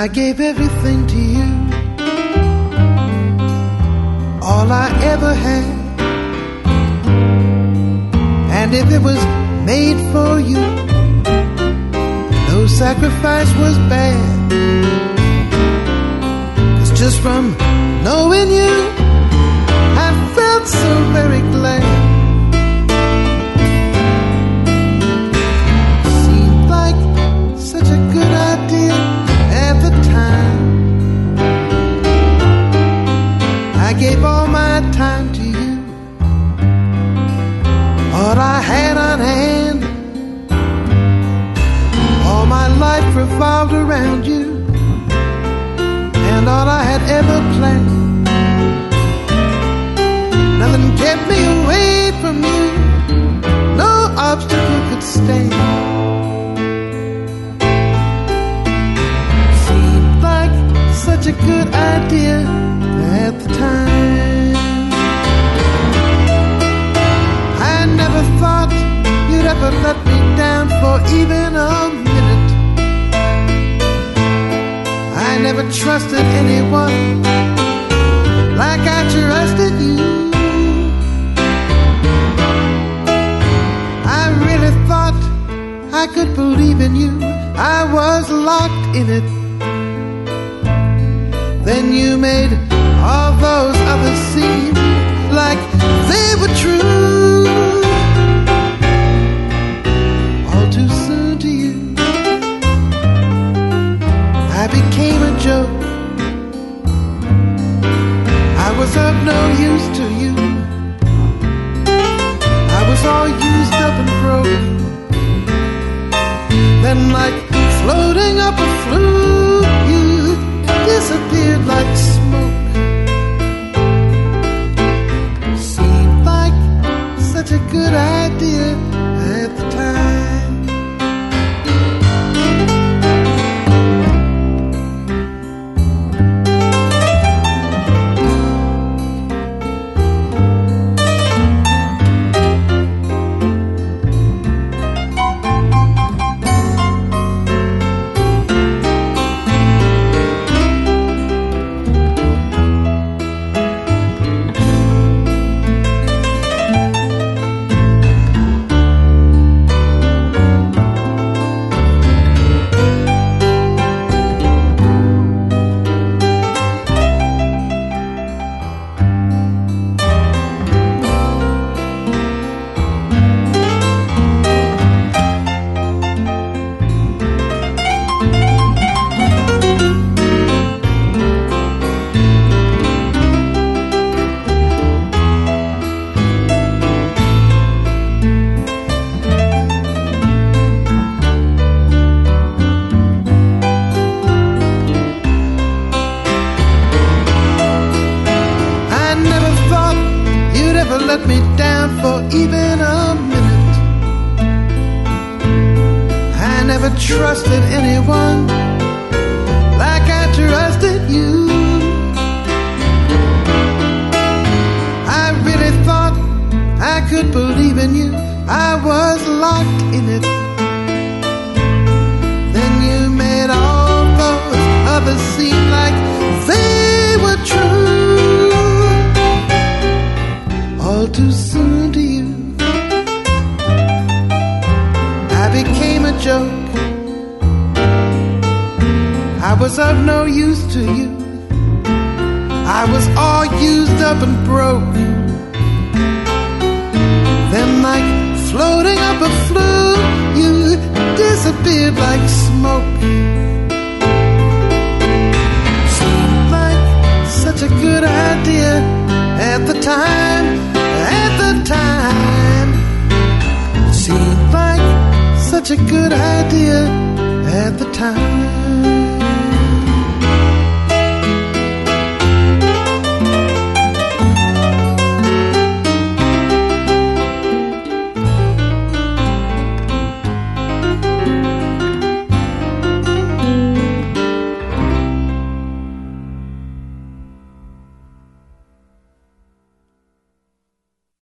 I gave everything to you, all I ever had. And if it was made for you, no sacrifice was bad. 'Cause just from knowing you, I felt so very glad. Seemed like such a good idea at the time. I gave all my time to you, all I had on hand. All my life revolved around you, and all I had ever planned. Nothing kept me away from you, no obstacle could stand. Seemed like such a good idea at the time. I never thought you'd ever let me down for even a minute. I never trusted anyone like I trusted you. I really thought I could believe in you. I was locked in it. Then you made all those others seem like they were true. All too soon to you, I became a joke. I was of no use to you. I was all used up and broke. Then like floating up a flue, you disappeared like smoke. Seemed like such a good idea at the time. Let me down for even a minute. I never trusted anyone like I trusted you. I really thought I could believe in you. I was locked in it. Then you made all those others seem like they were true. All too soon to you, I became a joke. I was of no use to you. I was all used up and broke. Then like floating up a flue, you disappeared like smoke. Seemed like such a good idea at the time. At the time, seemed like such a good idea at the time.